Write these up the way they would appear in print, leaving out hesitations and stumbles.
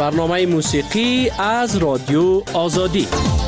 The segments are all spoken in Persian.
برنامه موسیقی از رادیو آزادی.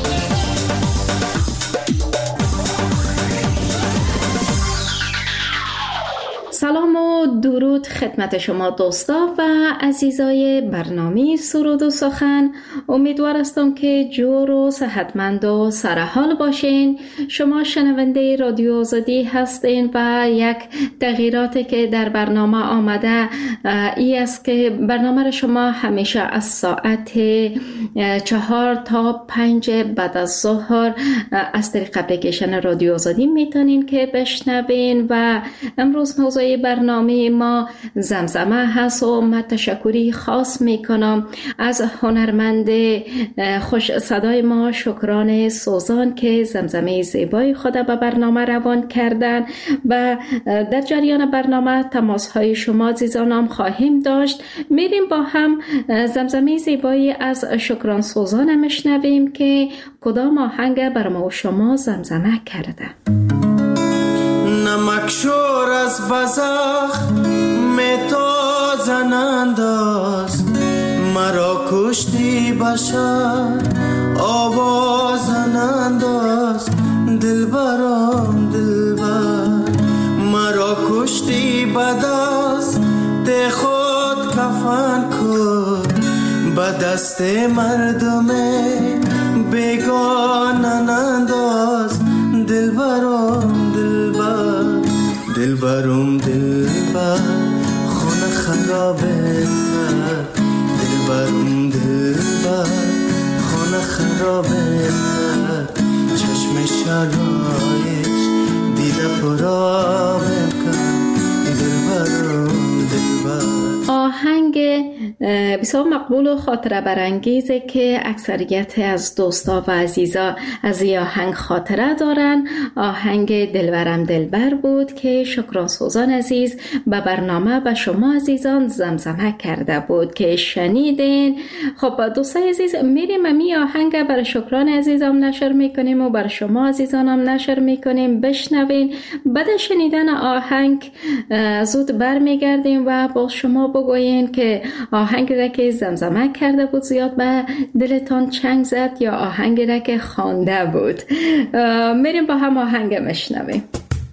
سلام و درود خدمت شما دوستا و عزیزای برنامه سرود و سخن. امیدوار هستم که جور و صحتمند و سرحال باشین. شما شنونده رادیو آزادی هستین و یک تغییراتی که در برنامه آمده ای است که برنامه را شما همیشه از ساعت 4 تا 5 بعد از ظهر از طریق اپلیکیشن رادیو آزادی میتونین که بشنوین و امروز موضوع برنامه ما زمزمه هست و من تشکری خاص میکنم از هنرمند خوش صدای ما شکران سوزان که زمزمه زیبای خود به برنامه روان کردن و در جریان برنامه تماس های شما عزیزانم خواهیم داشت. میریم با هم زمزمه زیبایی از شکران سوزان میشنویم که کدام آهنگ بر ما و شما زمزمه کرده. نمک شور از بزخ میتازن انداز مرا کشتی بشر آوازن انداز دلبرم دلبر مرا کشتی بدست ته خود کفن کن به دست مردم بیگانن انداز دلبرم دلبرم دلبر خونه خرابه دلبرم دلبر خونه خرابه چشم شرایش دیده پرابه دلبرم دلبر. آهنگ بسیار مقبول و خاطره برانگیزه که اکثریت از دوستا و عزیزا از این آهنگ خاطره دارن. آهنگ دلبرم دلبر بود که شکران سوزان عزیز به برنامه به شما عزیزان زمزمه کرده بود که شنیدین. خب دوستای عزیز، میریم امی آهنگ برای شکران عزیزم نشر میکنیم و برای شما عزیزانم نشر میکنیم، بشنوین. بعد شنیدن آهنگ زود برمیگردیم و با شما بگوین که آهنگ را که زمزمه کرده بود زیاد به دلتان چنگ زد یا آهنگ را که خوانده بود. میریم با هم آهنگ مشنویم.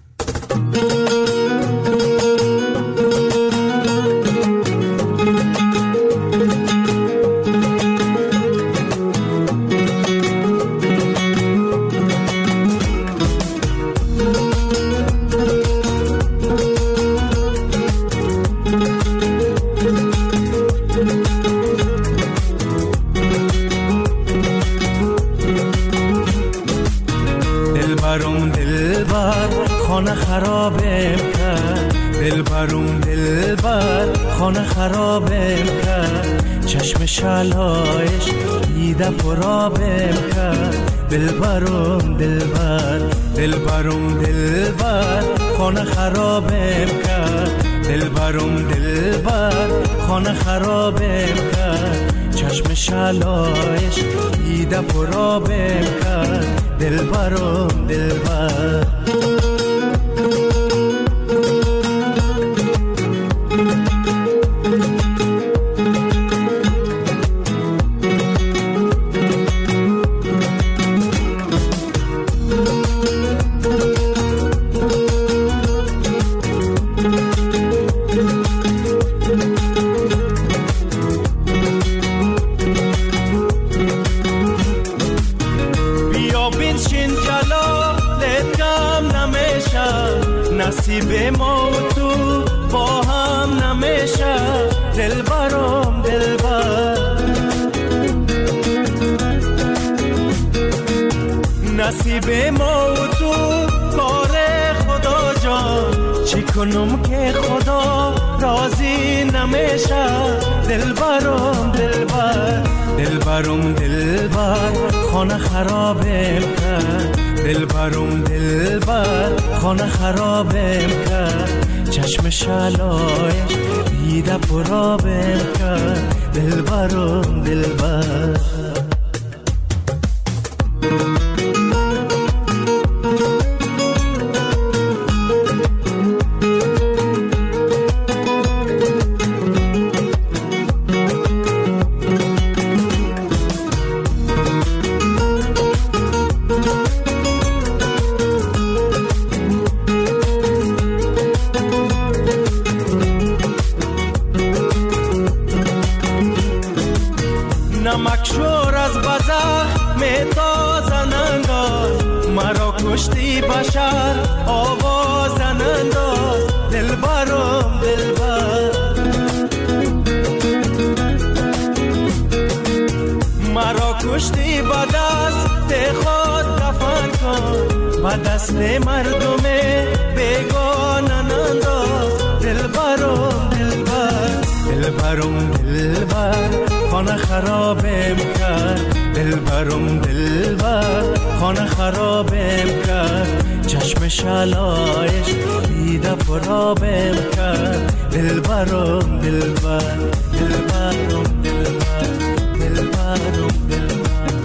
خانه خرابم کرد چشم شلایش دیده پرابم کرد دلبرم دلبر دلبرم دلبر خانه خرابم کرد دلبرم دلبر خانه خرابم کرد چشم شلایش دیده پرابم کرد دلبرم دلبر. نصیب ما و تو با هم نمیشه دلبرم دلبر نصیب ما و تو کار خدا جان چی کنم که خدا راضی نمیشه دلبرم دلبر دلبرم دلبر خانه خرابم کرد دلبرم دلبر خانه خرابم کرد چشم شلایش دیده پرابم کرد دلبرم دلبر. کشتی بشر آوازن انداز دلبرم دلبر مرا کشتی با دست خود دفن کن با دست مردم بیگانه انداز دلبرم دلبر دلبرم دلبر خانه خرابم کرد دلبرم دلبر خانه خرابم کرد چشم شلایش دیده پرابم کرد دلبرم دلبر دلبرم دلبر دلبرم دلبر.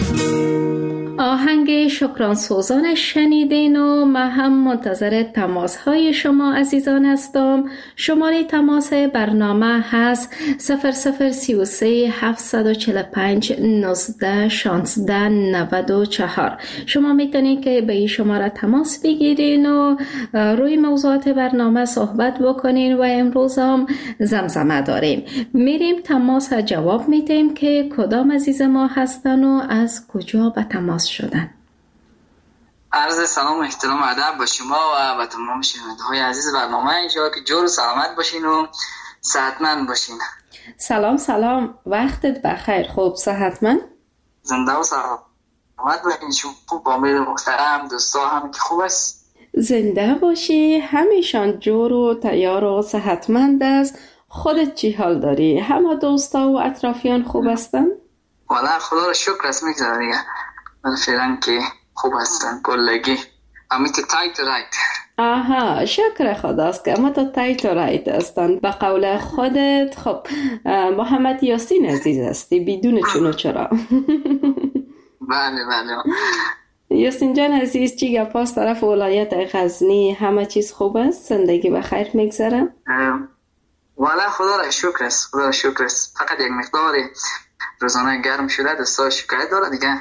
آهنگ شکران سوزان شنیدین و من هم منتظر تماس های شما عزیزان هستم. شماره تماس برنامه هست 0033 745 19 16 94. شما میتونید که به این شماره تماس بگیرین و روی موضوعات برنامه صحبت بکنین و امروز هم زمزمه داریم. میریم تماس جواب میدیم که کدام عزیز ما هستن و از کجا به تماس شدن. عرض سلام و احترام و ادب با شما و تمام شنونده‌های عزیز برنامه. انشاءالله که جور و سلامت باشین و صحتمند باشین. سلام وقتت بخیر. خوب صحتمند؟ زنده و سلامت باشین. شما با امید محترم دوستا هم که خوب است. زنده باشی. همیشان جور و تیار و صحتمند است. خودت چی حال داری؟ همه دوستا و اطرافیان خوب هستن؟ والله خدا را شکر است میگذاره دیگه. من فعلا که خوب هستن کلگی. امیت تایت و رایت. آها شکر خداست که اما تا تایت و رایت هستن. به قول خودت خب محمد یاسین عزیز هستی بدون چون و چرا. بله یاسین جان عزیز چی گپاست طرف ولایت غزنی؟ همه چیز خوب است؟ زندگی بخیر میگذره؟ والله خدا را شکر است. خدا را شکر است. فقط یک مقدار روزانه گرم شده دوستا شکایت داره دیگه.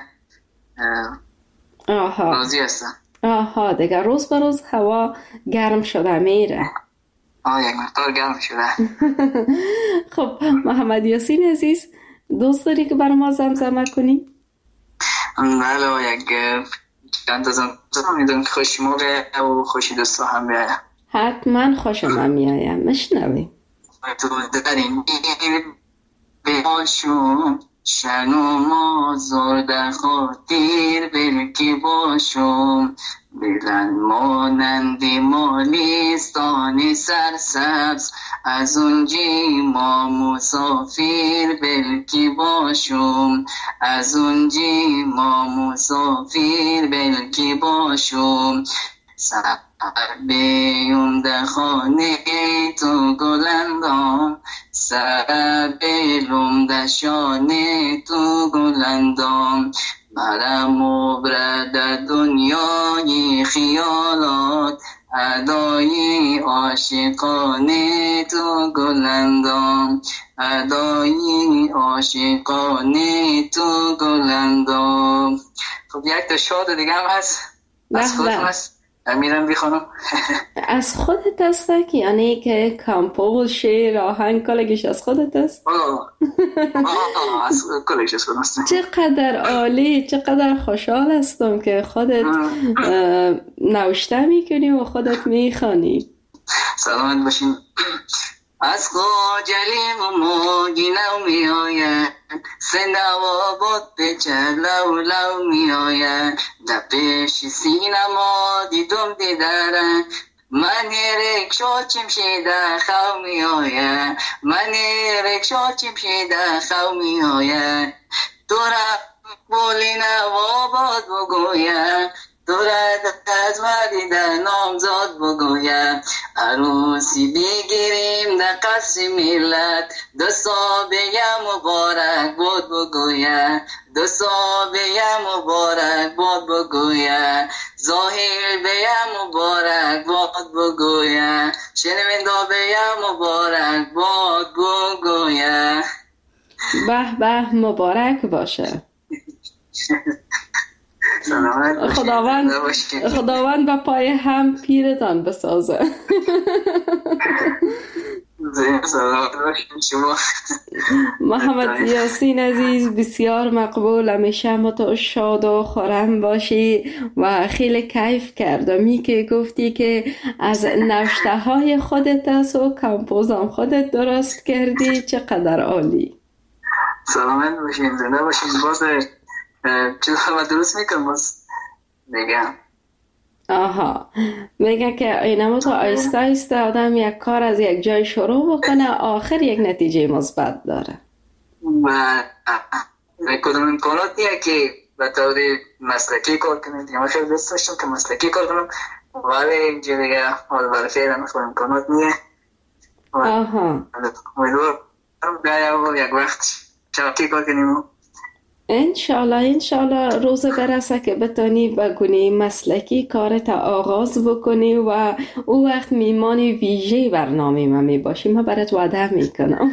راضی هستن. آها دیگه روز به روز هوا گرم شده میره. یک مقدار گرم شده. خب محمد یاسین عزیز دوست داری که برای ما زمزمه کنی؟ بله یک چند تا زمزمه میدونم که خوشی ما بیایه و خوشی دوستا هم بیایه. حتما خوشم هم میایه. مشنوی تو دارین باشم شنو آزار در خاطر بلکی باشم بلند مانند مالستان سرسبز از اونجی ما مسافر بلکی باشم از اونجی ما مسافر بلکی باشم سر بیوم در خانه تو گلندام سر بیلوم در شانه تو گلندام برم و برد دنیای خیالات ادای عاشقانه تو گلندام ادای عاشقانه تو گلندام. خب یک تا شاد دیگه هم هست از خودم هست میرم بخونم. از خودت هست که یعنی که کامپوز شعر آهنگ کلگیش از خودت هست؟ از کلگیش از خودم هست. چقدر عالی، چقدر خوشحال هستم که خودت نوشته میکنی و خودت میخوانی. سلامت باشین. از خجلی و موجی نو می آید سنوا بود به چلو لو می آید در پیش سینما دیدم دیدارن من رکشا چمشیده خو می آید من رکشا چمشیده خو می آید دورا بولی نوا بود بگوید دورت از مردی در نامزاد بگویم عروسی بگیریم در قصر ملت دستا بیم مبارک بود بگویم دستا بیم مبارک بود بگویم ظاهر بیم مبارک بود بگویم شنوندا بیم مبارک بود بگویم. به به مبارک باشه. خداوند به پای هم پیرتان بسازه. شما محمد یاسین عزیز بسیار مقبول، همیشه ما تو شاد و خرم باشی و خیلی کیف کردم که گفتی که از نوشته های خودت است و کمپوزم خودت درست کردی. چقدر عالی. سلامت باشین، زنده باشین. باز چیز من درست میکنم باز میگم. آها، میگه که اینما تو آیسته آیسته آدم یک کار از یک جای شروع بکنه آخر یک نتیجه مثبت داره. و کدوم امکاناتیه که به طور مسلکی کار کنید. من خیلی دوست داشتم که مسلکی کار کنم ولی اینجا دیگه حال برای فعلا خود امکانات نیه. آها، امیدوارم یک وقت شبکی کار کنیم. انشالله روز برسه که بتانی بگونی مسلکی کارت آغاز بکنی و او وقت میمان ویژه برنامه ما می باشی. ما برات وعده میکنم.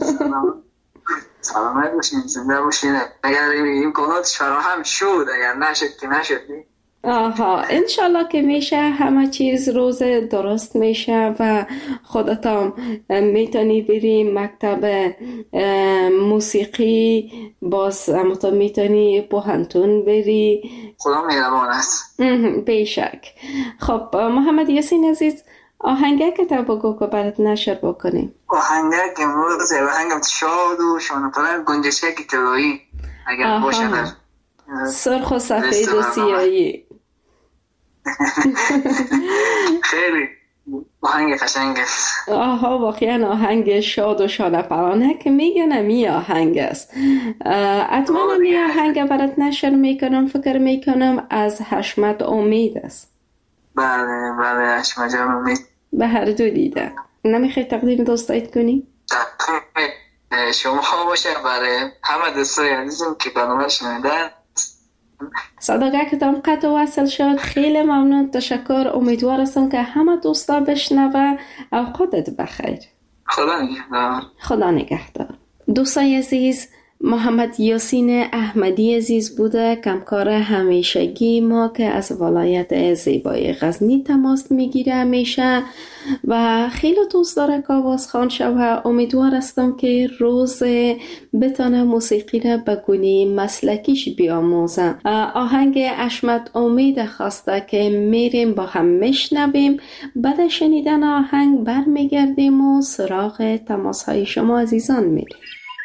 سلامت باشین، زنده باشین. اگر امکاناتش فراهم شد، اگر نشد که نشد. آها، انشالله که میشه، همه چیز روز درست میشه و خودت میتونی بری مکتب موسیقی، باز هم تو میتونی پوهنتون بری. خدا مهربان است. بیشک. خب محمد یاسین عزیز، آهنگه که تا بگو که برات نشر بکنیم. آهنگه که امروز آهنگم شاد و شانه پرند گنجشک طلایی اگر باشه در سرخ و سفید و سیاهی. خیلی آهنگ قشنگ است. آها، واقعا آهنگ شاد و شانه پرانه که میگن می آهنگ است. اتمنى می آهنگ برات نشر میکنم. فکر میکنم از حشمت امید است. بله حشمت جان امید. به هر دو دیده. نمیخوای تقدیم دوستایت کنی؟ شما باشه برای همه دوستای عزیزم که برنامه شنیدن. صداقه که تام قطع وصل شد. خیلی ممنون، تشکر. امیدوار هستم که همه دوستا بشنوه. اوقاتت بخیر. خدا نگهدار. دوستای عزیز، محمد یاسین احمدی عزیز بوده، کمکار همیشگی ما که از ولایت زیبای غزنی تماس میگیره همیشه و خیلی دوست داره که آوازخوان شوه. امیدوار هستم که روز بتانه موسیقی را بگونی مسلکیش بیاموزه. آهنگ حشمت امید خواسته که میریم با هم میشنویم. بعد شنیدن آهنگ برمیگردیم و سراغ تماس های شما عزیزان میریم.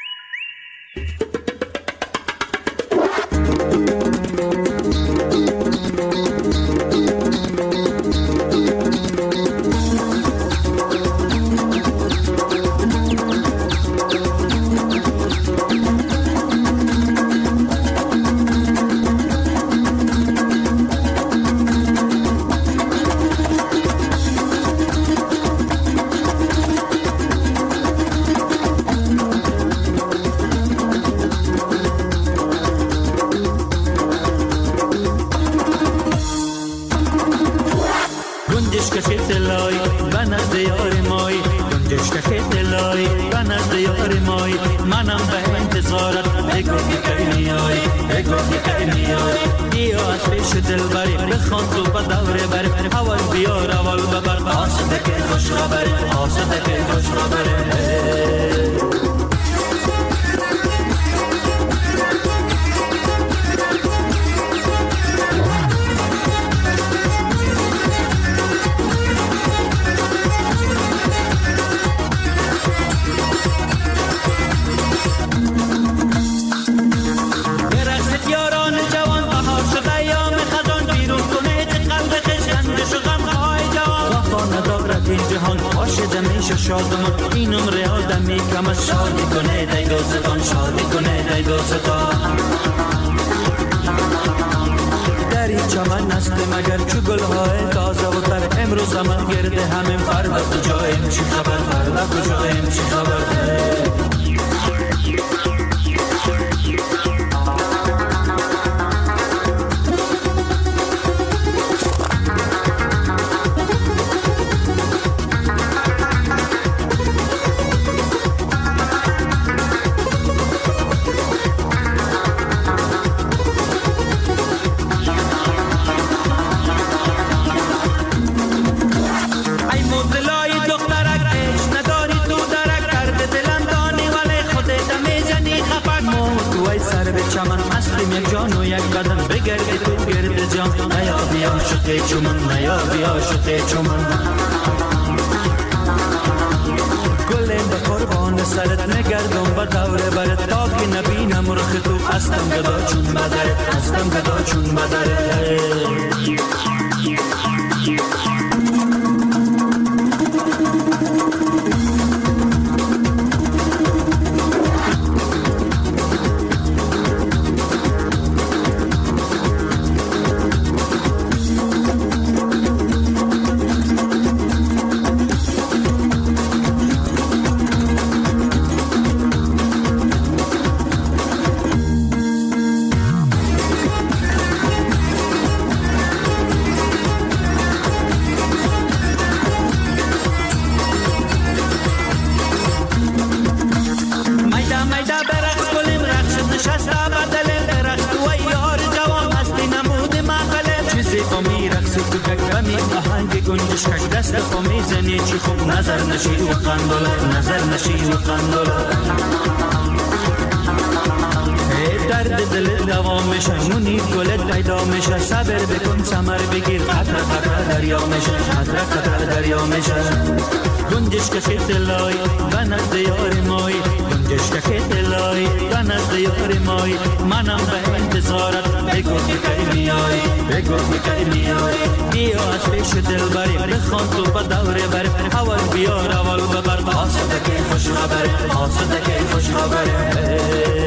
این عمر آدمی کم از شادی کنه دای دوستان، شادی کنه دای دوستان. در این چمن است مگر چو گلهای تازه و تر، امروز من گرده همین فردا کجایم، چی خبر فردا کجایم، چی خبر. نداری تو نیا بیا شده چومن نیا بیا شده چومن گل به قربان سرت نگردم با دوره برت تا که نبینم رخ تو هستم گدا چون بدرت هستم گدا چون بدرت دست پا میزنی چی خوب نظر نشی و قندولا نظر نشی و قندولا درد دل دوام میشه منیر گلت پیدا میشه صبر بکن ثمر بگیر قطر قطر دریا میشه قطر قطر دریا میشه گنجش که دلای و نزد یار مای گنجش که دلای و نزد یار مای منم به انتظارت بگو که میای بگو که میای بیا از پیش دل بری بخوان تو با دوره بری اول بیار اول ببر آسوده که خوش خبره آسوده که خوش خبره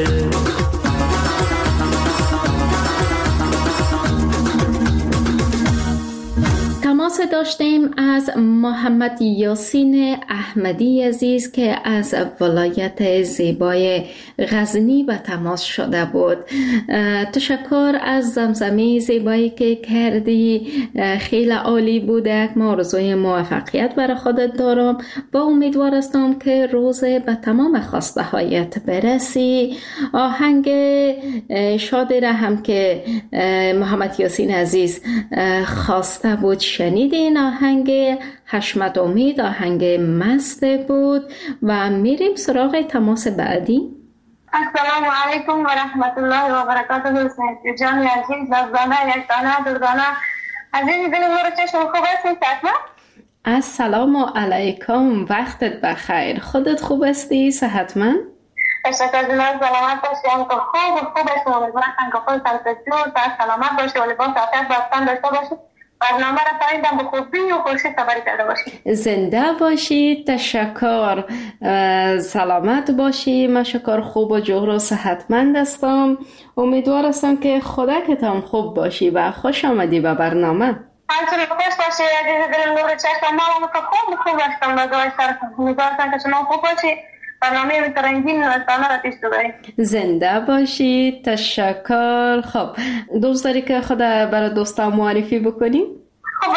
تماس داشتیم از محمد یاسین احمدی عزیز که از ولایت زیبای غزنی به تماس شده بود. تشکر از زمزمه زیبایی که کردی، خیلی عالی بوده. ما آرزوی موفقیت برای خودت دارم و امیدوار هستم که روز به تمام خواسته هایت برسی. آهنگ شادی را هم که محمد یاسین عزیز خواسته بود شنیدین. آهنگ حشمت امید آهنگ مست بود و میریم سراغ تماس بعدی. السلام علیکم و رحمت الله و برکاته. جان عزیز زبانه یک دانه دردانه عزیز دل نور چشم خوب هستی ساتما؟ السلام علیکم، وقتت بخیر. خودت خوب هستی؟ صحتمند؟ تشکر جناب، سلامت باشی. هم که خوب هستی. امیدوارم که خود سلامت باشی و لباس عافیت بستن داشته باشی. برنامه را پاییدم به خوبی و خوشی خبری کرده باشی. زنده باشی. تشکر. سلامت باشی. من شکر خوب و جور و صحتمند هستم. امیدوار هستم که خودت هم خوب باشی و خوش آمدی به برنامه. همچنین خوش باشی عزیز دل نور چشم. ما که خوب هستم. نگاه سر امیدوار هستم که شما خوب باشی. برنامه رنگین نوستانه را پیش ببرید. زنده باشی. تشکر. خب دوست داری که خود برای دوستا معرفی بکنی؟ خب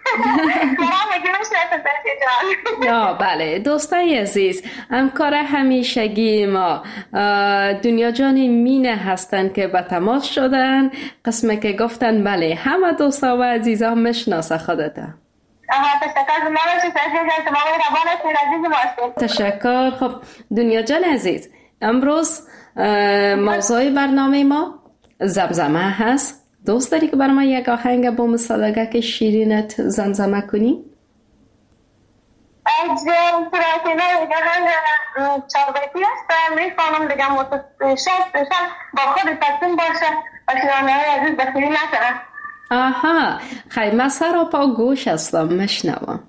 یا بله دوستای عزیز، همکار همیشگی ما دنیا جان مینه هستن که به تماس شدن. قسمه که گفتن بله همه دوستا و عزیزا میشناسه خودتا. تشکر. خب دنیا جان عزیز، امروز موضوع برنامه ما زمزمه هست. دوست داری که برای ما یک آهنگ با مصدقه شیرینت زمزمه کنی؟ از پراتینه آهنگ چاربیتی هست. میخوانم بگم شاید با خود تصمیم باشه و شیرانه های عزیز بخیری نکنه. آها، خیلی من سر و پا گوش هستم مشنوم.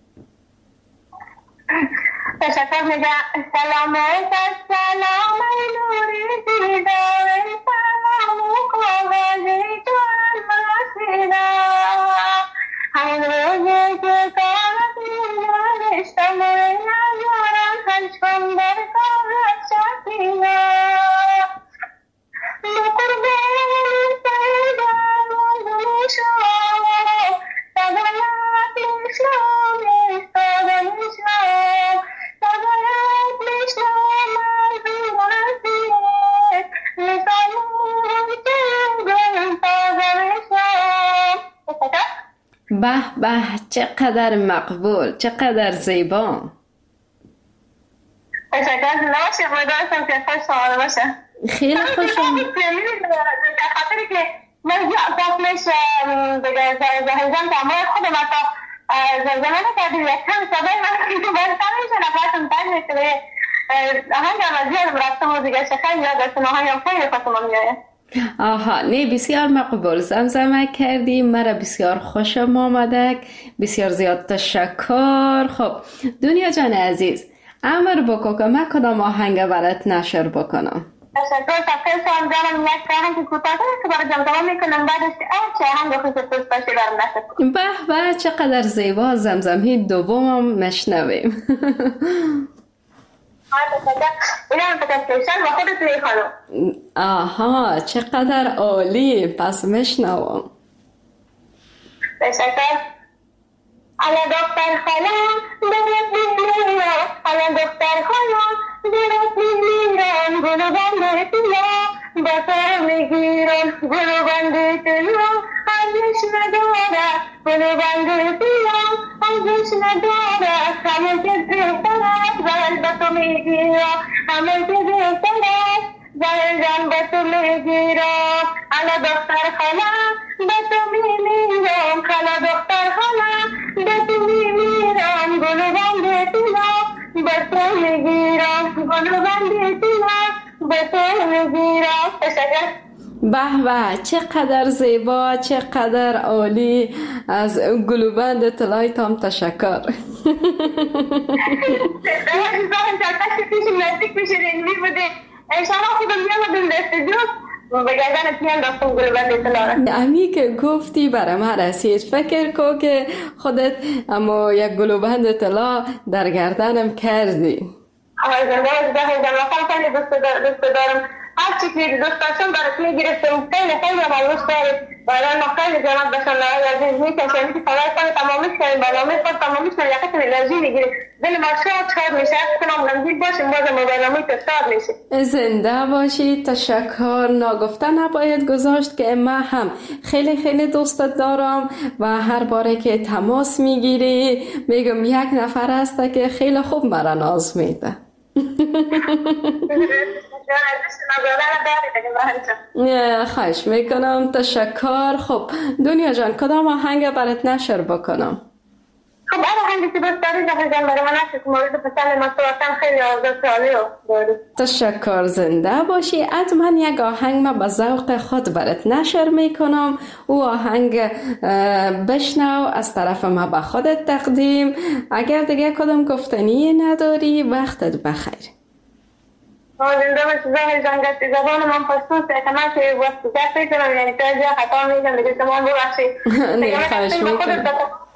تشکر. میگم سلام سلام نوری دیدار سلام کاغذی جان مسیدا همون روزی که کاغذی نوشتم ندارم خشکم در کاغذ شکینا مقربان سیدم مزمشم سبلت میشم استادم میشم سبلت میشم مرزی به به، چقدر مقبول، چقدر زیبا. تشکر. نباشه باید که خوش سوال باشه. خیلی خوشم. در خاطری که قسمش دیگه زهیزم تمام خودم حتی زمان کردیم یک کم صدای من برستان میشه نفرتون تن میشه آهنگ هم از یادم رفتم و دیگه شخص یادتون آهنگ هم خیلی خواستم میایه. آها نه بسیار مقبول زمزمه کردی مرا بسیار خوشم آمده بسیار زیاد تشکر. خب دنیا جان عزیز امر بکو که من کدام آهنگ برات نشر بکنم. تشکر تفکر سوام جانم یک آهنگ کوتاه که برای جمع میکنم بعدش چه آهنگ خوش دوست داشتی برام نشر کنم. به چقدر زیبا زمزمه دومم مشنویم. آها چقدر عالی پس میشنوم. تشکر. الا دختر خالم درت میمیرم الا دختر خالم درت میمیرم گلو بنده تیلا با سر میگیرم گلو بنده تیلا ارزش نداره گلو بنده تیلا ارزش نداره همه که بهتر است زهر به تو میگیرم همه که بهتر است زهر جان به تو میگیرم الا دختر خالم به تو میمیرم الا دختر خالم به تو میمیرم گلو بنده تیلا به تو میگیرم گلو بنده تیلا به تو میگیرم. تشکر. به چقدر زیبا چقدر عالی از گلوبند طلای تام تشکر. امی که گفتی برای من رسید فکر کو که خودت اما یک گلوبند طلا در گردنم کردی. دوست دارم هر چی که دوست داشتم برات میگرفتم خیلی من دوست دارم برای ما خیلی جناب باشم عزیز میکشم که خدای کنه تمامش کنیم برنامه خود تمامش کنیم یقیتون انرژی میگیریم دل ما شاد میشه کنم نمزید باشیم بازم برنامه تو شاد میشه. زنده باشی تشکر. ناگفته نباید گذاشت که من هم خیلی دوستت دارم و هر باره که تماس میگیری میگم یک نفر هسته که خیلی خوب مرا ناز میده. خواهش میکنم تشکر. خب دنیا جان کدام آهنگ برات نشر بکنم؟ خب آهنگی که دوست داری جان برای من نشر مورد پسند من صورتم خیلی آزاد عالی داری. تشکر. زنده باشی. حتما یک آهنگ ما به ذوق خود برات نشر میکنم. او آهنگ بشنو از طرف ما به خودت تقدیم. اگر دیگه کدام گفتنی نداری وقتت بخیر. زنده باشی زهر جان گفتی زبان من پشتوسه که من که وقت گفتی کنم یعنی تا جا خطا میگم دیگه شما ببخشید. نه خواهش میکنم.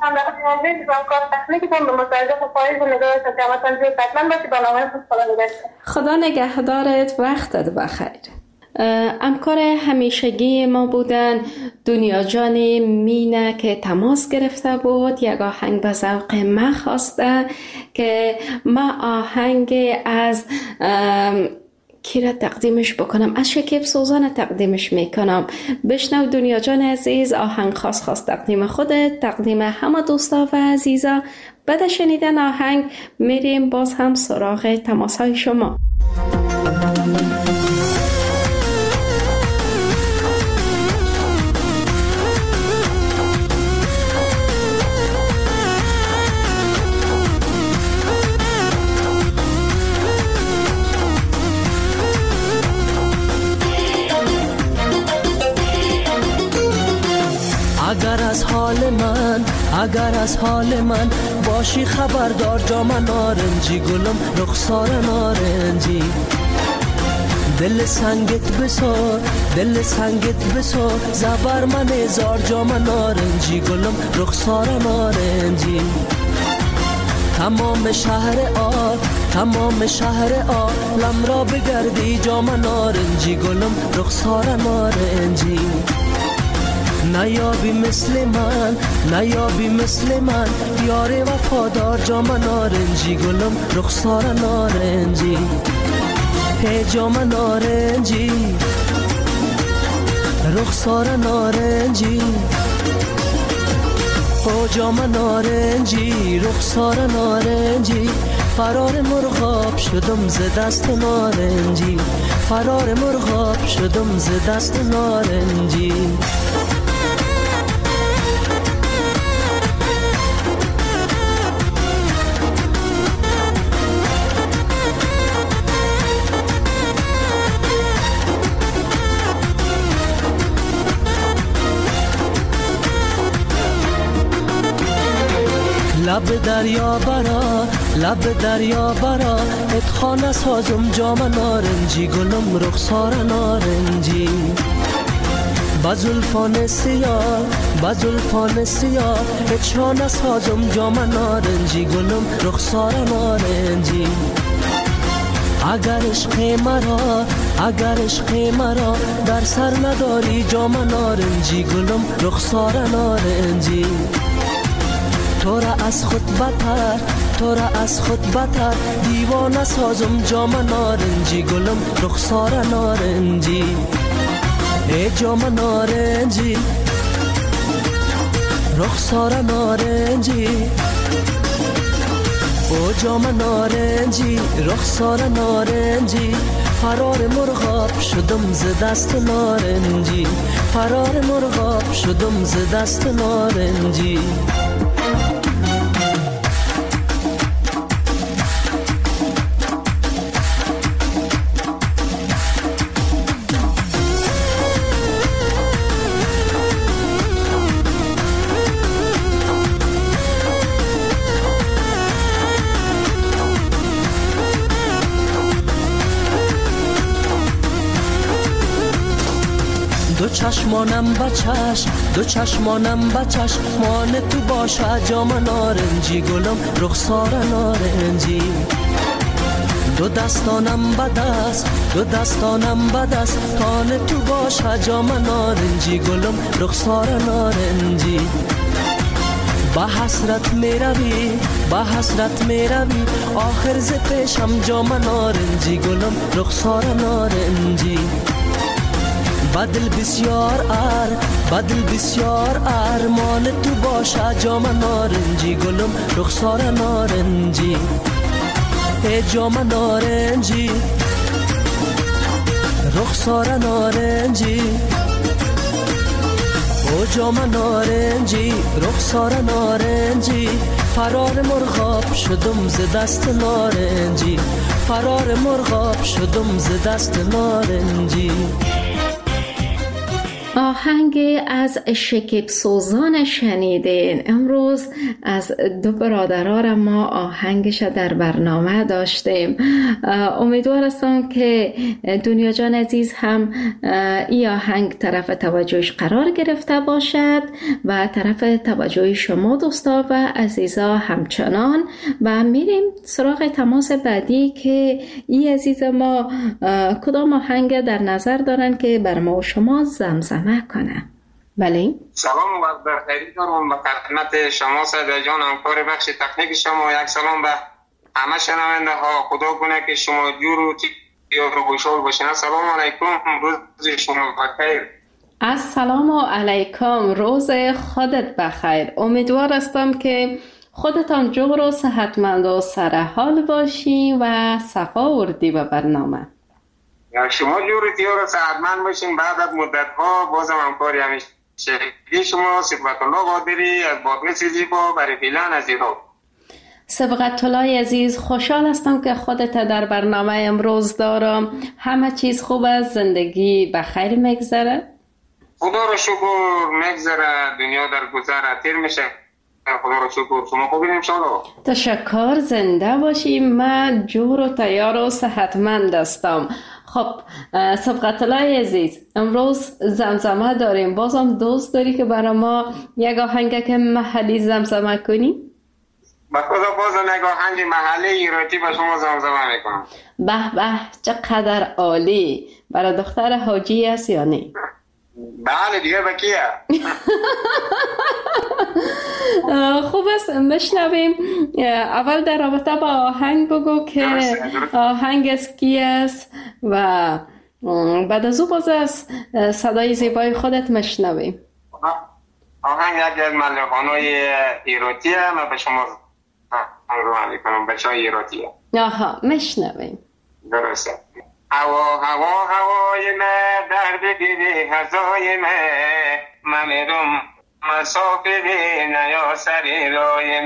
خدا نگهدارت وقتت بخیر. همکار همیشگی ما بودن دنیا جان مینه که تماس گرفته بود یک آهنگ به ذوق من خواسته که ما آهنگ از کی را تقدیمش بکنم از شکیب سوزان تقدیمش میکنم. بشنو دنیا جان عزیز آهنگ خاص تقدیم خودت تقدیم همه دوستا و عزیزا. بعد شنیدن آهنگ میریم باز هم سراغ تماس های شما. اگر از حال من باشی خبردار جام نارنجی گلم رخسار نارنجی دل سنگت بسار زبر من هزار جام نارنجی گلم رخسار نارنجی تمام شهر عالم را بگردی جام نارنجی گلم رخسار نارنجی نیابی مثل من یار وفادار جام نارنجی گلم رخسار نارنجی هی جام نارنجی رخسار نارنجی او جام نارنجی رخسار نارنجی فرار مرغاب شدم ز دست نارنجی، فرار مرغاب شدم ز دست نارنجی. لب دریا برا، لب دریا برا، اتخانه سازم جام نارنجی، گلم رخسار نارنجی. بزلفان سیاه، بزلفان سیاه، اتخانه سازم جام نارنجی، گلم رخسار نارنجی. اگر عشق مرا، اگر عشق مرا در سر نداری جام نارنجی، گلم رخسار نارنجی. تو را از خود بتر، تو را از خود بتر، دیوانه سازم جام نارنجی، گلم رخسار نارنجی. ای جام نارنجی، رخسار نارنجی. او جام نارنجی، رخسار نارنجی. فرار مرغاب شدم ز دست نارنجی، فرار مرغاب شدم ز دست نارنجی. دو چشمانم بچش، دو چشمانم بچش، مان تو باشه جام نارنجی، گلم رخسار نارنجی. دو دستانم بدست، دو دستانم بدست، تان تو باشه جام نارنجی، گلم رخسار نارنجی. با حسرت می روی، با حسرت می روی، آخر ز پیشم جام نارنجی، گلم رخسار نارنجی. بدل بسیار بدل بسیار مان تو باشه جام نارنجی، گلم رخسار نارنجی. ای جام نارنجی، رخسار نارنجی. او جام نارنجی، رخسار نارنجی. فرار مرغاب شدم ز دست نارنجی، فرار مرغاب شدم ز دست نارنجی. آهنگ از شکیب سوزان شنیدین. امروز از دو برادران ما آهنگش در برنامه داشتیم. امیدوار هستم که دنیا جان عزیز هم این آهنگ طرف توجهش قرار گرفته باشد و طرف توجه شما دوستا و عزیزا همچنان. و میریم سراغ تماس بعدی که این عزیز ما کدام آهنگ در نظر دارن که بر ما و شما زمزمه کنه. بله. سلام و وقت بخیر دارم به خدمت شما صدا جان، همکار بخش تکنیک شما. یک سلام به همه شنونده ها. خدا کنه که شما جور و تیار و خوشحال باشین. السلام علیکم، روز شما بخیر. السلام علیکم، روز خودت بخیر. امیدوار هستم که خودتان جور و صحتمند و سرحال باشی و صفا وردی به برنامه. شما جور تیار و صحتمند باشین. بعد از مدت ها بازم همکاری همیشه شما صفت الله قادری از باطن سیزیبا برای فیلن از ایران. سبقت الله عزیز، خوشحال هستم که خودت در برنامه امروز دارم. همه چیز خوب است؟ زندگی بخیر میگذره؟ خدا رو شکر میگذره، دنیا در گذر تیر میشه. خدا رو شکر. شما خوبین انشاءالله؟ تشکر، زنده باشی. من جور و تیار و صحتمند هستم. خب سبقت الله عزیز، امروز زمزمه داریم. بازم دوست داری که برای ما یک آهنگ که محلی زمزمه کنی؟ با خدا بازم یک آهنگ محلی ایراتی به شما زمزمه میکنم. به به، چقدر عالی. برای دختر حاجی است یا نه؟ بله دیگه با کیه؟ خوب است مشنویم. اول در رابطه با آهنگ بگو که آهنگ از کی است و بعد از او باز از صدای زیبای خودت مشنویم. آهنگ یکی از ملحن‌های ایراتی. من به شما رو میکنم بچه های ایراتیه. آها مشنویم. درسته. هوای من در بگیری هزای من میرم مسافری نیا سری رای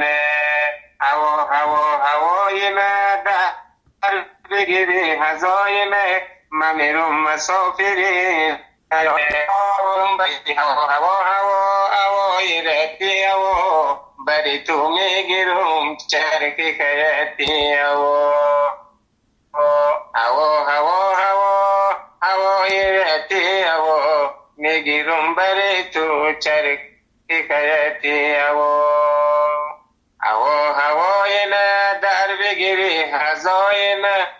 هوای من در بگیری هزای من میرم مسافری نیا هوای رتی بری تو میگیرم چرکی خیتی هوای رتی میگیرم بری تو چرکی خیتی هوای نه در بگیری هزای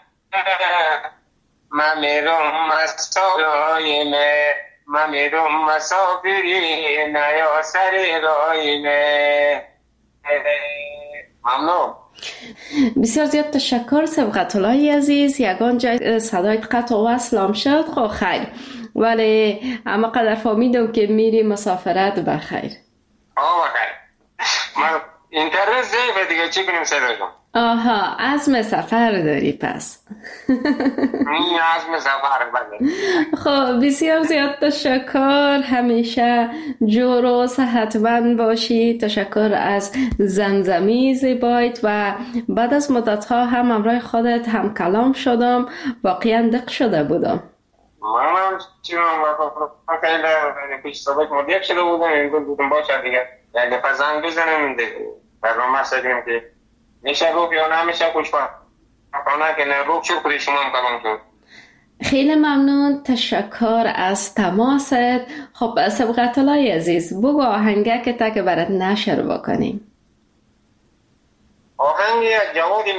من میرم مسافری من میرم مسافری نیا سری رای ممنون. بسیار زیاد تشکر سبقت الله عزیز. یگان جای صدای قطع و وصلم شد. خب خیر، ولی اما قدر فهمیدم که میری مسافرت بخیر. بخیر. من اینترنت ضعیفه دیگه، چی کنیم صدا جان؟ آها، عزم سفر داری پس. عزم سفر بله. خب بسیار زیاد تشکر، همیشه جور و صحتمند باشی. تشکر از زمزمی زیبایت و بعد از مدت ها هم همراه خودت هم کلام شدم، واقعا دق شده بودم. منم چیزم خیلی پیش صحبت مدیق شده بودم، این بودم باشه دیگه یک دفعه زنگ بزنم برنامه سدیم که میشه روک یا نمیشه کچ کنه که نه روک شد خودی شما هم کلام شد. خیلی ممنون، تشکر از تماست. خب سبقت الله عزیز، بگو آهنگه که تا که برات نشر بکنیم. آهنگ جوادی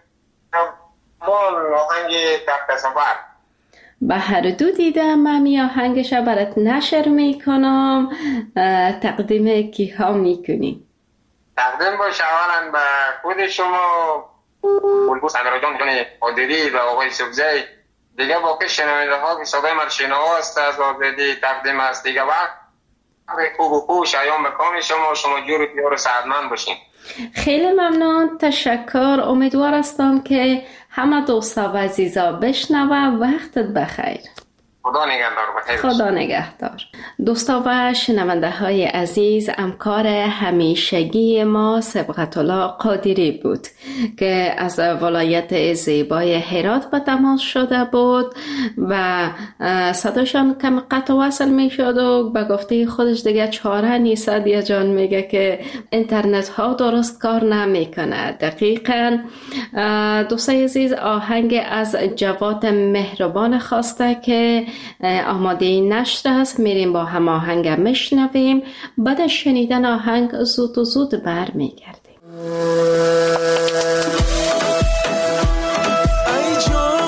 آهنگ تخت سفر به هر دو دیدم. من می آهنگش برات نشر میکنم. تقدیم کی ها میکنی؟ تقدیم باشه اولا به خود شما بلبوس امیرا جان عادلی و آقای سبزی، دیگه باقی شنونده ها که صدای مرشینه است از آزادی تقدیم است دیگه. وقت خوب و خوش ایام بکام شما جور پیار سعدمند باشین. خیلی ممنون، تشکر. امیدوار هستم که همه دوستا و عزیزا بشنوه. وقتت بخیر. خدا نگهدار. بخیر. خدا نگهدار. دوستا و شنونده های عزیز، همکار همیشگی ما سبقت الله قادری بود که از ولایت زیبای هرات به تماس شده بود و صداشان کم قطع وصل می شد و به گفته خودش دیگه چاره نیست. دیگه جان میگه که اینترنت ها درست کار نمی کنه. دقیقاً دوستای عزیز، آهنگ از جواد مهربان خواسته که آماده نشر است. میریم با هم آهنگ میشنویم. بعد از شنیدن آهنگ زود و زود برمیگردیم. ای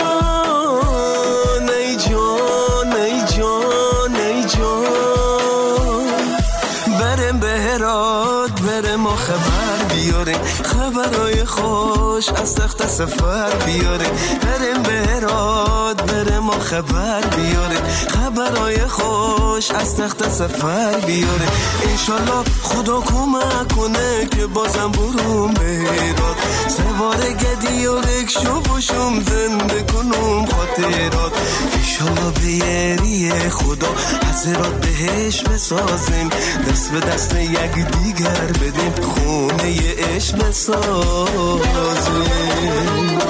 جان ای جان ای جان ای جان، برم به هرات برم و خبر بیاره، خبرای خوش از تخت سفر بیاره. برم به هرات برم و خبر بیاره، خبرای خوش از تخت سفر بیاره. انشالله خدا کمک کنه که بازم برم به هرات، سوار گدی و رکشو باشم زنده کنم خاطرات. انشالله به یری خدا از هرات بهش بسازیم، دست به دست یک دیگر بدیم، خونه عشق بسازیم.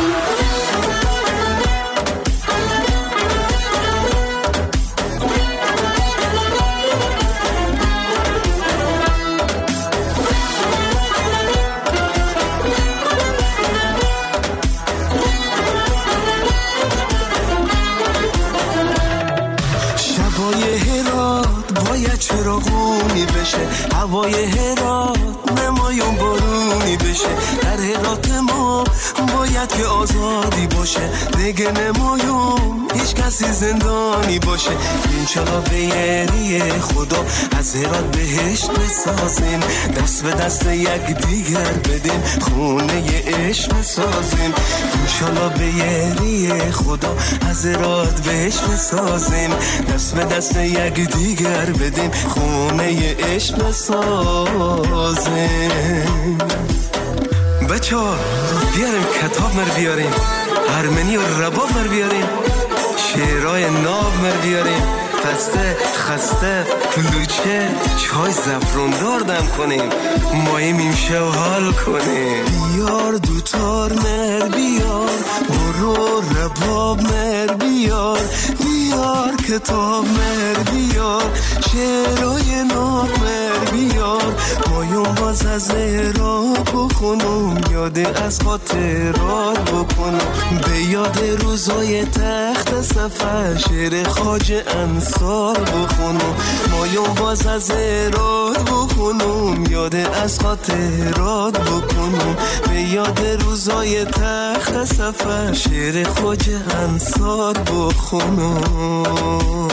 چراغونی بشه، هوای هرات نمایون بارونی بشه. در هرات ما باید که آزادی باشه، دیگه نمایون هیچ کسی زندانی باشه. انشالله به یری خدا از هرات بهشت بسازیم، دست به دست یک دیگر بدیم، خونه عشق بسازیم. انشالله به یری خدا از هرات بهشت بسازیم، دست به دست یک دیگر بدیم، خونه عشق بسازیم. بچه‌ها بیاریم کتاب مر بیاریم، هرمنی و رباب مر بیاریم، شعرهای ناب مر بیاریم، پسته خسته کلوچه چای زفروندار دم کنیم، ماییم ایمشه و حال کنیم. بیار دوتار مر بیار، برو رباب مر بیار، بیار کتاب مر بیار، شعرهای ناب مر بیار، ماییم باز از ایراد بخونم، یاد از خاطرات بکنم، به یاد روزای تخت سفر شعر خواجه انصار بخونم، ماییم باز از ایراد بخونم، یاد از خاطرات بکنم، به یاد روزای تخت سفر شعر خواجه انصار بخونم.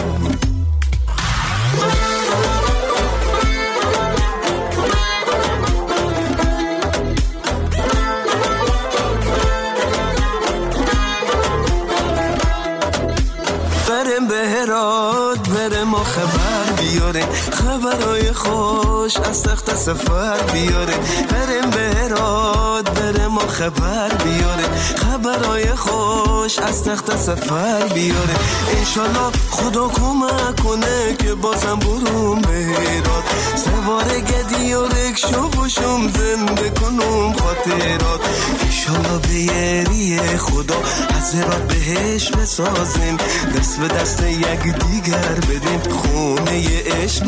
برم به هرات برم و خبر بیاره، خبرای خوش از تخت سفر بیاره، برم به هرات برم و خبر بیاره، خبرای خوش از تخت سفر بیاره، انشالله خدا کمک کنه که بازم برم به هرات، سوار گدی و رکشو باشم زنده کنم خاطرات، انشالله به یری خدا از هرات بهش بسازیم، دست به دست یک دیگر بدیم، خونه عشق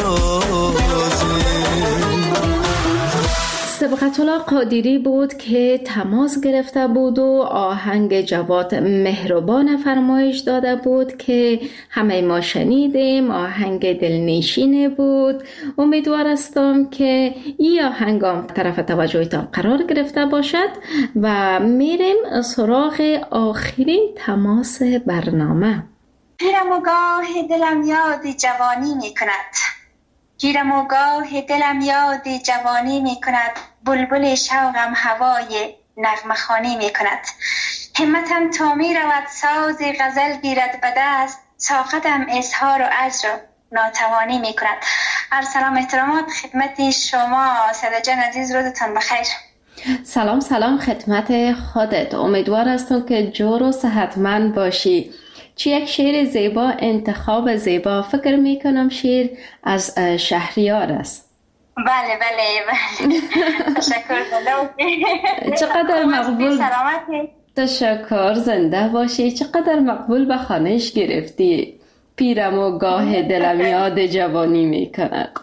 بسازیم. سبقت الله قادری بود که تماس گرفته بود و آهنگ جواد مهربان فرمایش داده بود که همه ما شنیدیم. آهنگ دلنشینه بود. امیدوار هستم که این آهنگ هم طرف توجهتان قرار گرفته باشد و میریم سراغ آخرین تماس برنامه. گیرم و گاه دلم یاد جوانی می کند، گیرم و گاه دلم یاد جوانی می کند، بلبل شوقم هوای نغمه خوانی می کند، همتم تا می رود ساز غزل گیرد به دست، طاقتم اظهار و اجر ناتوانی می کند. سلام احترامات خدمت شما ساده جان عزیز، روزتان بخیر. سلام خدمت خودت. امیدوار هستم که جور و صحتمند باشی. چی یک شعر زیبا، انتخاب زیبا. فکر میکنم شعر از شهریار است. بله تشکر. چقدر مقبول. سلامتی. تشکر، زنده باشی. چقدر مقبول به خانهش گرفتی. پیرم و گاه دلم یاد جوانی میکند.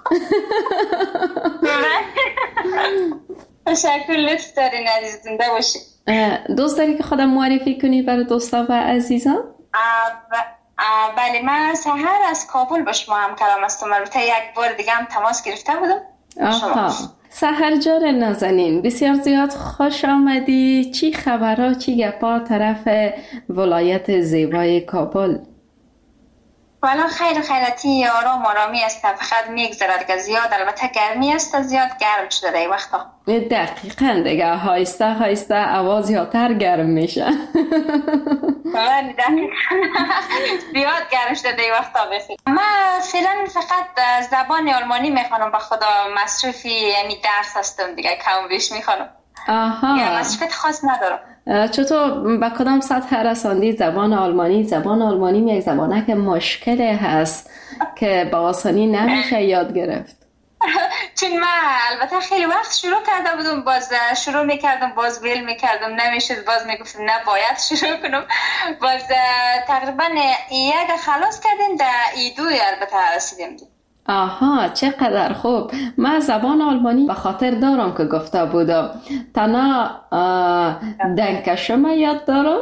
تشکر، لطف دارین عزیز، زنده باشی. دوست داری که خودم معرفی کنی برای دوستا و عزیزان؟ بله، من سحر از کابل با شما هم کلام هستم. البته یک بار دیگه هم تماس گرفته بودم. سحر جان نازنین، بسیار زیاد خوش آمدی. چی خبرها، چی گپا طرف ولایت زیبای کابل؟ والا خیرتی آرامی است، فقط میگذرد که زیاد البته گرمی است، زیاد گرم شده این وقتا. دقیقاً دیگه آهسته آواز یاتر گرم میشه. بله زیاد گرم شده این وقتا. بخیر من فعلا فقط زبان آلمانی میخوانم، به خدا مصروفی یعنی درس هستم دیگه، کم بیش میخوانم. یا مصروفیت خاص ندارم. چطور به کدام سطح رساندی زبان آلمانی؟ زبان آلمانی یک زبانه که مشکل هست که با آسانی نمیشه یاد گرفت. چون من البته خیلی وقت شروع کرده بودم، باز شروع میکردم باز ویل میکردم نمیشد، باز میگفتم نه باید شروع کنم، باز تقریبا یک خلاص کردیم در ایدوی البته رسیدیم. آها، چقدر خوب. من زبان آلمانی به خاطر دارم که گفته بودم. تنها دنکشم یاد دارم،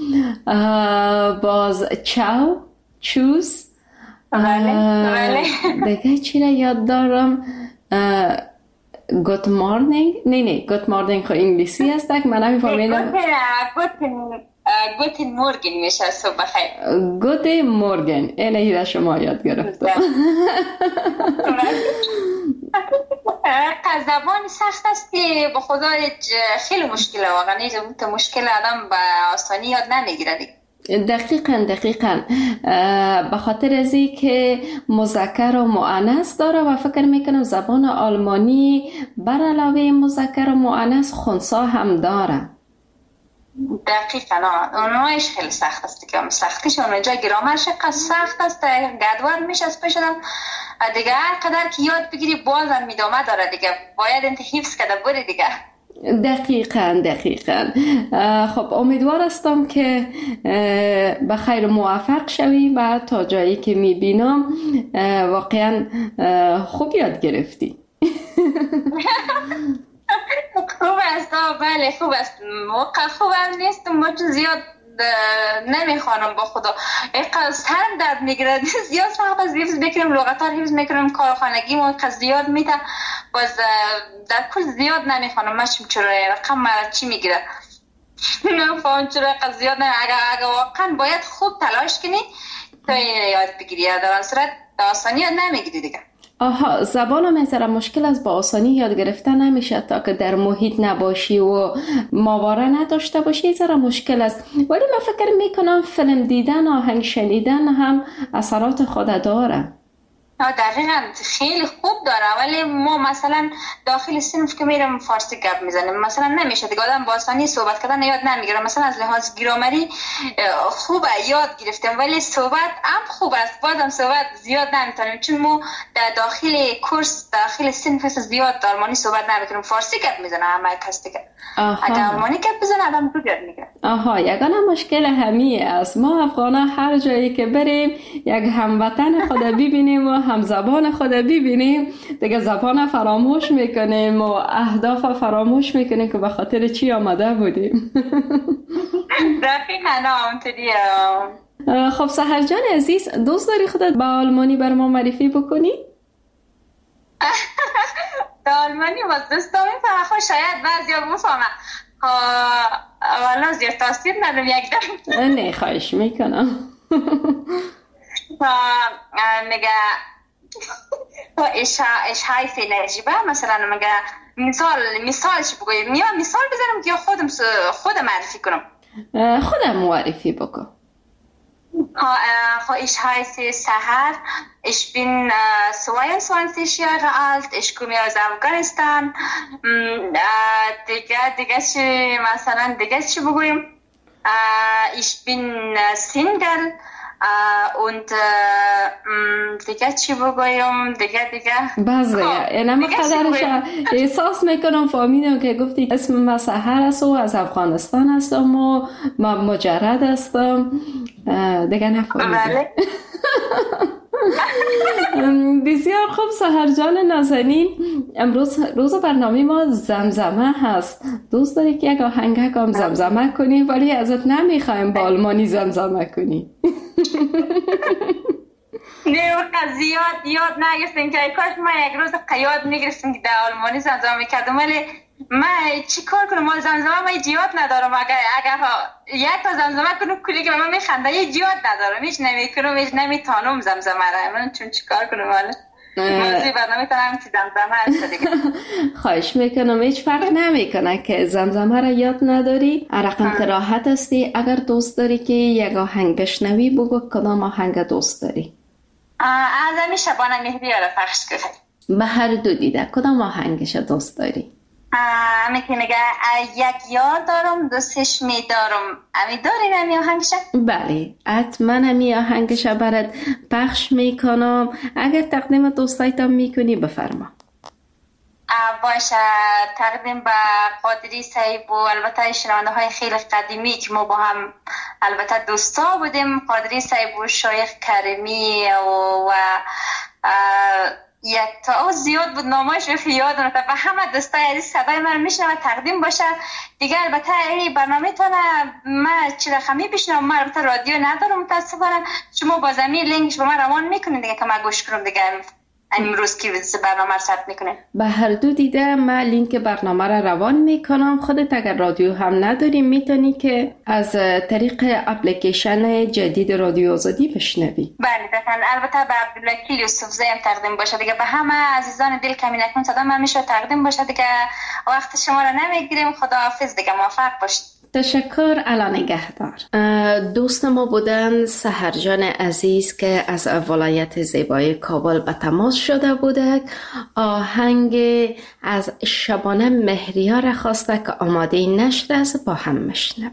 باز چاو، چوز، بله. دیگه چی را یاد دارم؟ گوت مارنینگ. نه گوت مارنینگ خو انگلیسی است که من نمیفهمیدم. گوتن مورگن میشه صبح بخیر. گوتن مورگن الهی را شما یاد گرفتم. زبان سخت است که به خدا خیلی مشکله، واقعا مشکل آدم به آسانی یاد نمیگیره. دقیقاً به خاطر ازی که مذکر و مؤنث داره و فکر میکنم زبان آلمانی بر علاوه مذکر و مؤنث خنثی هم داره. دقیقاً اونایش خیلی سخت است دیگه، سختیش اونجا گرامرش سخت است، گدوار میشه از پیشم دیگه، هر قدر که یاد بگیری بازم میدامه داره دیگه، باید انت حفظ کرده بری دیگه. دقیقاً. خب امیدوار هستم که به خیر موفق شوی و تا جایی که میبینم واقعا خوب یاد گرفتی. خوب است، بله خوب است، موقع خوب هم نیست، ما چون زیاد نمیخوانم با خدا، اینقدر سرم درد میگیره، زیاد وقت از حفظ بکنم، لغت ها حفظ میکنم، کارخانگی ما اینقدر زیاد میده، باز در کل زیاد نمیخوانم، ماشم چرا رقم مرا چی میگیره نفهم چرا اینقدر زیاد اگر واقعا باید خوب تلاش کنی تا این یاد بگیری، در صورت آسانی یاد نمیگیری دیگه. آها، زبانو میذاره مشکل از با آسانی یاد گرفتن نمیشه تا که در محیط نباشی و ماوره نداشته باشی، ذره مشکل است. ولی من فکر میکنم فیلم دیدن، آهنگ شنیدن هم اثرات خود داره. دقیقاً خیلی خوب داره، ولی ما مثلا داخل صنف که میرم فارسی گپ میزنیم مثلا نمیشه دیگه، آدم با آسانی صحبت کردن یاد نمیگیره، مثلا از لحاظ گرامری خوبه یاد گرفتم ولی صحبت هم خوب است، بازم صحبت زیاد نمیتونیم چون ما در داخل کورس داخل صنف زیاد آلمانی صحبت نمیکنیم، فارسی گپ میزنه همه کس دیگه. اگر آلمانی گپ بزنه آدم خوب یاد میگیره. یگانه مشکل همیه است، ما افغانا هر جایی که بریم یک هموطن خود ببینیم و هم زبان خود ببینیم دیگه زبان فراموش میکنیم و اهداف فراموش میکنیم که به خاطر چی آمده بودیم. دقیقاً همونطوریه. خب سحر جان عزیز، دوست داری خودت به آلمانی بر ما معرفی بکنی؟ به آلمانی باز دوستا میفهمم، شاید بعضیا بفهمم، والا زیاد تاثیر ندارم یک دم. نه خواهش میکنم. میگه ich heiße Najiba مثلا میگه مثالش بگویم یا مثال بزنم که خودم معرفی کنم؟ خودم معرفی بکن. Ich heiße Sahar, ich bin 22 Jahre alt, ich komme aus Afghanistan. دیگه چی مثلا دیگه چی بگویم؟ Ich bin Single und دیگه چی بگویم دیگه بازه اینم قدرش احساس میکنم فهمیدم که گفتی اسم من سحر است و از افغانستان هستم و من مجرد هستم دیگه نفهمیدم. بسیار خوب سحر جان نازنین، امروز روز برنامه ما زمزمه هست. دوست داری که یک آهنگ هم زمزمه کنی ولی ازت نمیخوایم با آلمانی زمزمه کنی. نه زیاد یاد نگرفتیم که کاش ما یک روز یاد میگرفتیم که در آلمانی زمزمه میکردم، ولی من چی کار کنم؟ ما زمزمه ما یاد ندارم، اگر یک تا زمزمه کنم کلی که من میخنده یاد ندارم، هیچ نمیکنم، هیچ نمیتونم زمزمه را، من چون چی کار کنم؟ والا موضوع برنامه تنم که زمزمه هست دیگه. خواهش میکنم، هیچ فرق نمیکنه که زمزمه را یاد نداری، رقم که راحت هستی. اگر دوست داری که یک آهنگ بشنوی بگو کدام آهنگ دوست داری؟ از شبانه مهدی را پخش کنی. به هر دو دیده کدام آهنگش دوست داری؟ میگه یک یار دارم دوستش میدارم، امی داری نمی آهنگش؟ بله حتما امی آهنگش برات پخش میکنم، اگر تقدیم دوستایتم میکنی بفرما. باشه، تقدیم به قادری صاحب و البته شنونده های خیلی قدیمی که ما با هم البته دوستا بودیم، قادری صاحب و شایخ کریمی و یک تا زیاد بود نامش به یاد نمیاد، و همه دوستای عزیز صدای من میشنوه تقدیم باشه دیگه. البته این برنامه تونه من چی رقمی بشنوم، من البته رادیو ندارم متاسفانه، شما با زمین لینکش به من روان میکنین دیگه که من گوش کنم دیگه. امروز که برنامه رو ثبت میکنه به هر دو دیده من لینک برنامه رو روان میکنم. خودت اگر رادیو هم نداری میتونی که از طریق اپلیکیشن جدید رادیو آزادی بشنوی. بله دقیقاً. البته به عبدالوکیل یوسفزی هم تقدیم باشه دیگه، به همه عزیزان دل کمی نکن صدا من میشه تقدیم باشه دیگه. وقت شما رو نمیگیریم، خداحافظ دیگه، موفق باشید. تشکر. الا نگهدار. دوست ما بودن سحرجان عزیز که از ولایت زیبای کابل به تماس شده بوده. آهنگ از شبانه مهریار خواسته که آماده نشر است، با هم مشنویم.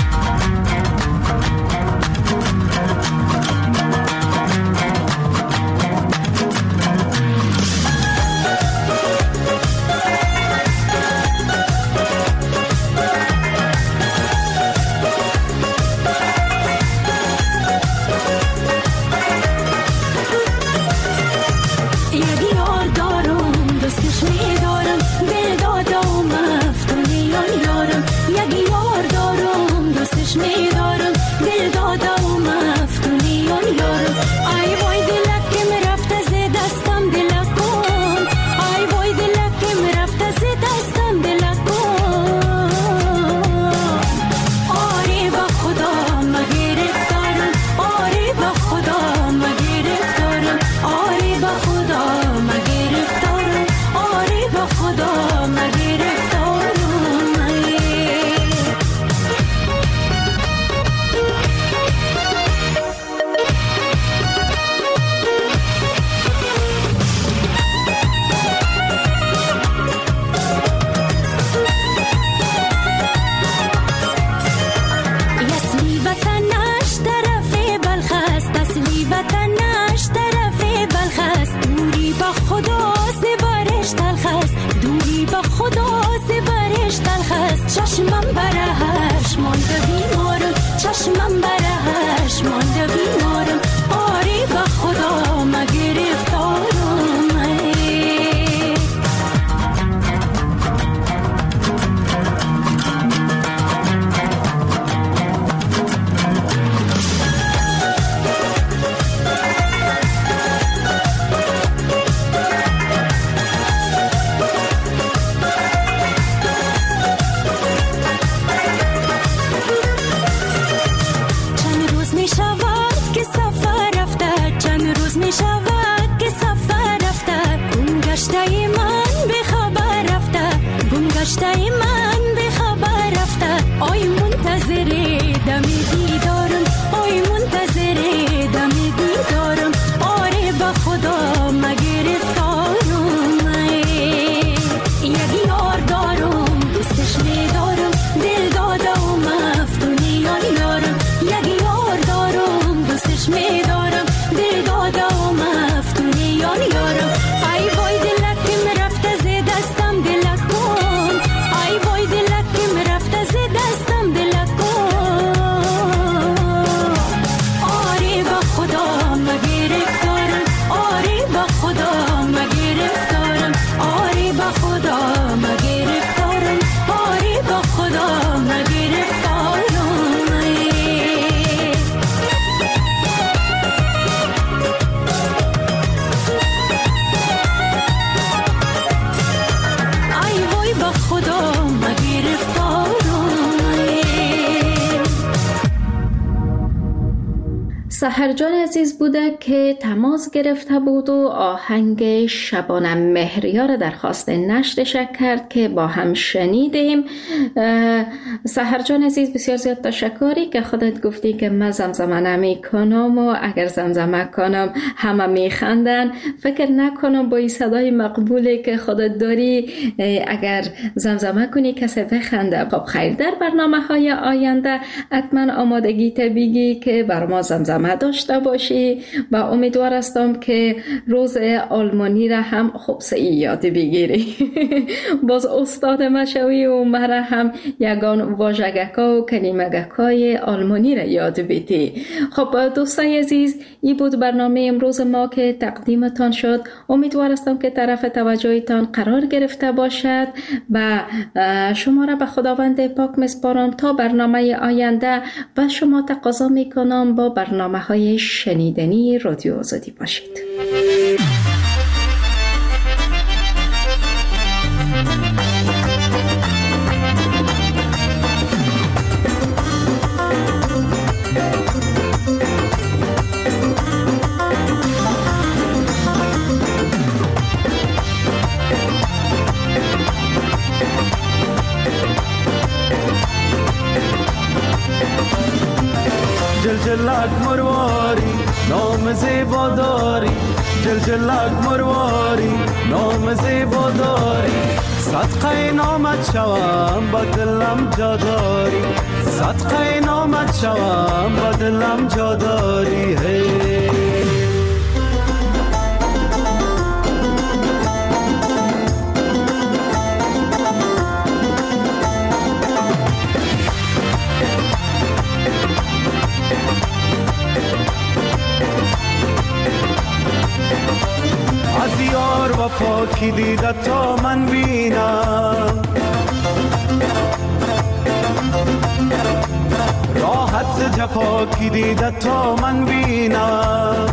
سحرجان عزیز بوده که تماس گرفته بود و آهنگ شبانه مهریار درخواست نشرش کرد که با هم شنیدیم. سحرجان عزیز بسیار زیاد تشکری که خودت گفتی که من زمزمه نمی کنم و اگر زمزمه کنم همه می خندن. فکر نکنم با این صدای مقبولی که خودت داری اگر زمزمه کنی کسی بخنده. خب خیر، در برنامه های آینده حتما آمادگی بگی که بر ما زمزمه داشته باشی و امیدوار هستم که روز آلمانی را هم خوب یاد بگیری. باز استاد مشوی و مرا هم یگان واژگکا و کلمگکای آلمانی را یاد بیتی. خب دوستای عزیز، این بود برنامه امروز ما که تقدیمتان شد. امیدوار هستم که طرف توجهتان قرار گرفته باشد و شما را به خداوند پاک میسپارم تا برنامه آینده و شما تقاضا میکنم با برنامه‌های شنیدنی رادیو آزادی باشید. نام زیبا داری، جلجلک مرواری نام زیبا داری، صدقه نامت شوم با دلم جا داری، صدقه نامت شوم با دلم جا داری. از یار وفا کی دیده تا من بینم، راحت ز جفا کی دیده تا من بینم،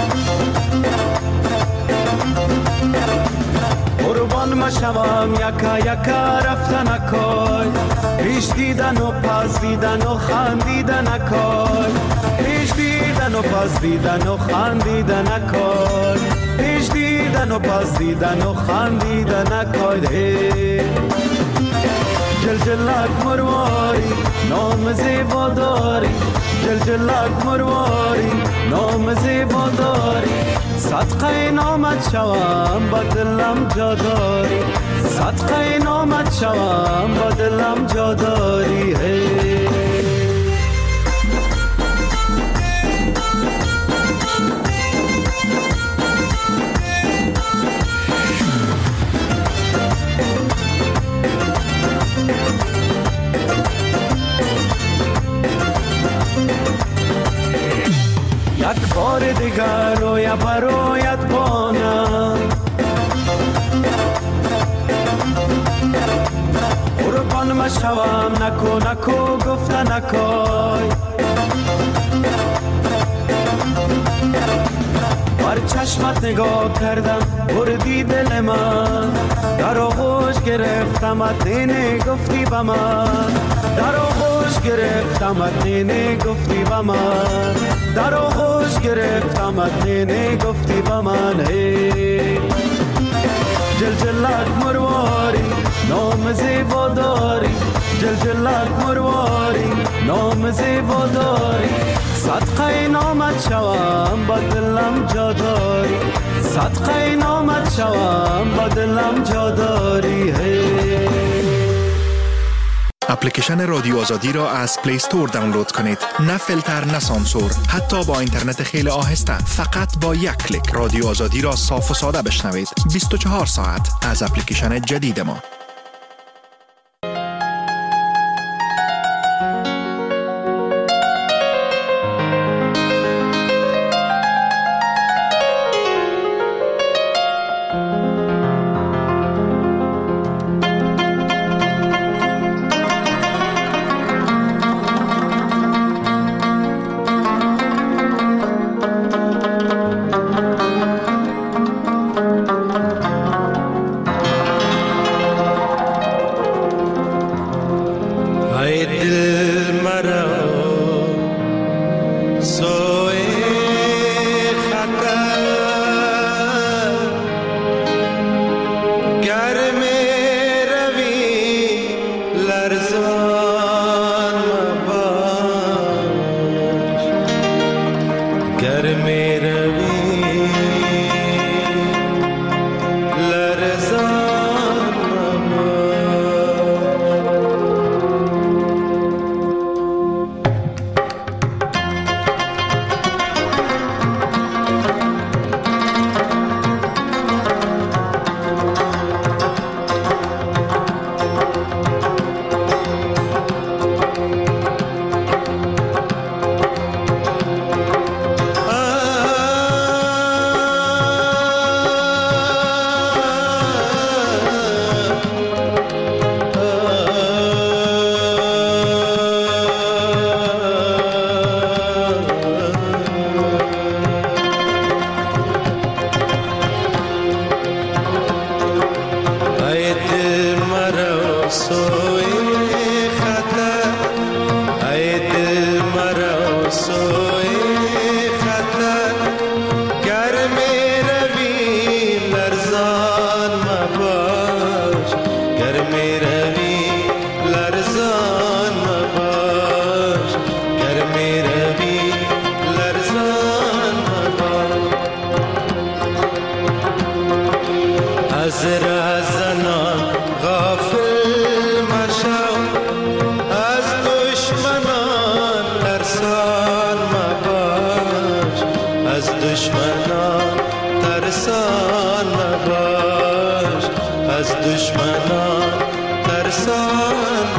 قربان مشوم یکا یکا رفتن اکای، پیش دیدن و پس دیدن و خندیدن اکای، پیش دیدن و پس دیدن و خندیدن اکای، پیش دیدن و پس دیدن و خندیدن اکای. جلجلک مرواری نام زیبا داری، جلجلک مرواری نام زیبا داری، صدقه نامت شوم با دلم جا داری، صدقه نامت شوم با دلم جا داری. یک بار دیگر رویا برایت بانم، قربان مشوم نکو نکو گفتن نکای، بر چشمت نگاه کردم بردی دل من، در آغوش گرفتم اتینه گفتی با من، در آغوش گرفتم اتینه گفتی با من، در آغوش گرفتم اتینه گفتی با من. جلجلک مرواری نام زیبا داری، جلجلک مرواری نام زیبا داری، صدقه نامت شوم با دلم جا داری، صدقه نامت شوم با دلم جا داری. اپلیکیشن رادیو آزادی را از پلی استور دانلود کنید. نه فیلتر نه سانسور، حتی با اینترنت خیلی آهسته، فقط با یک کلیک رادیو آزادی را صاف و ساده بشنوید 24 ساعت از اپلیکیشن جدید ما. دشمنان ترسان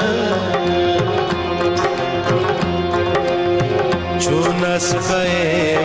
چون اسب